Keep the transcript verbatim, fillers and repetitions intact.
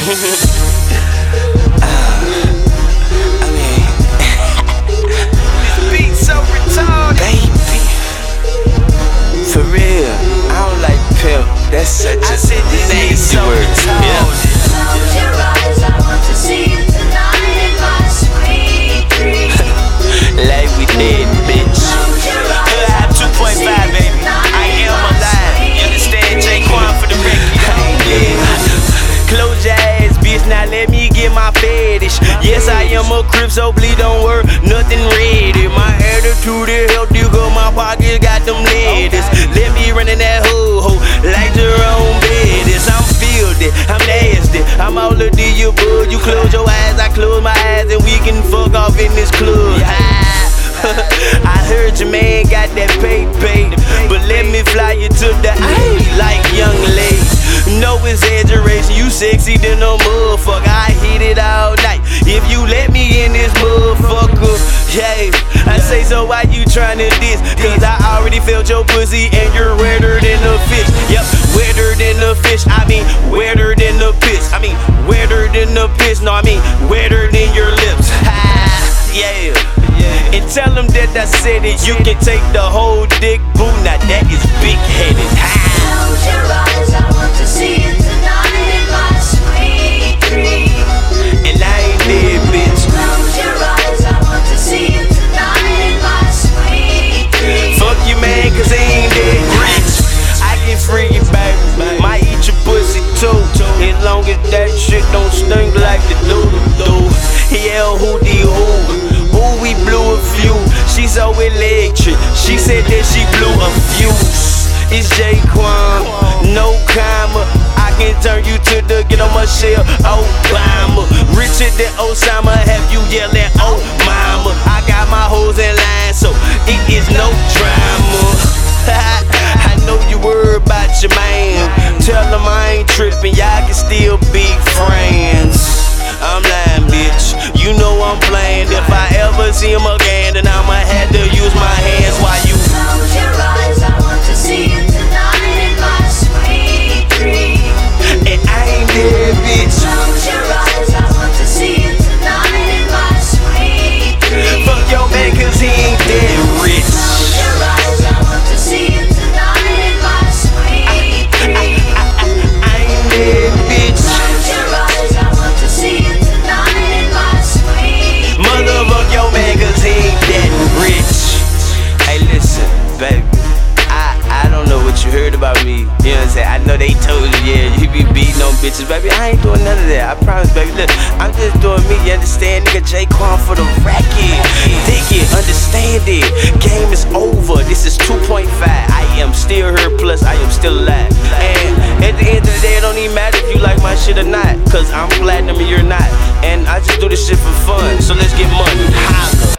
I mean, this beat so retarded, baby. For real, I don't like pimp. That's such a nasty word. Yeah. Close your eyes, I want to see you tonight in my sweet dreams. Like we did, bitch. I have two point five, baby. I am alive. You understand? J-Quan for the record. Close your eyes, bitch. Now let me get my fetish. Yes, I am a crip, so please don't worry, nothing ready. My attitude is healthy, cause my pockets got them ladies. Let me run in that ho-ho like Jerome Bettis. I'm filthy, I'm nasty, I'm all of the you bud. You close your eyes, I close my eyes, and we can fuck off in this club. I heard your man got that pay pay, but let me fly you to the A like young lady. No exaggeration, you sexy than a motherfucker. I hit it all night if you let me in this motherfucker. Yeah, I say so, why you tryna diss? Cause I already felt your pussy and you're wetter than a fish. Yep, wetter than a fish. I mean, wetter than the piss. I mean, wetter than the piss. No, I mean, wetter than your lips. Yeah. And tell them that I said it. You can take the whole dick, boo. Now that is big-headed. Close your eyes, I want to see you tonight in my sweet dreams. And I ain't dead, bitch. Close your eyes, I want to see you tonight in my sweet dreams. Fuck you, man, cause he ain't dead rich. I get free, baby. Might eat your pussy too, as long as that shit don't stink like the doodle-doo. Yeah, hoo-dee-hoo. Ooh, we blew a few. She's so electric. She said that she blew a fuse. It's J-Quan, no comma. I can turn you to the get on my shell, Obama. Richer than Osama, have you yelling, oh mama. I got my hoes in line, so it is no drama. I know you worried about your man. Tell him I ain't tripping, y'all can still be friends. I'm lying, bitch. You know I'm playing. If I ever see him again, then I'ma have to use my hands while you close your eyes. I want to see you tonight in my sweet dreams. And I ain't dead, bitch. Close your eyes. I want to see you tonight in my sweet dreams. Fuck your man, cause he ain't dead rich. Close your eyes. I want to see you tonight in my sweet dreams. I, I, I ain't dead, bitch. Close your eyes. I want to see you tonight in my sweet dreams. Motherfuck your man, cause he ain't that rich. Hey, listen, baby. I, I don't know what you heard about me. You know what I'm saying? I know they told you, yeah, you be beating on bitches, baby. I ain't doing none of that. I promise, baby. Look, I'm just doing me. You understand? Nigga J-Quan for the racket. Dig it, understand it. Game is over. This is two point five. I am still here, plus I am still alive. And at the end of the day, it don't even matter if you like my shit or not, cause I'm platinum and you're not. And I just do this shit for fun. So let's get money. Holla.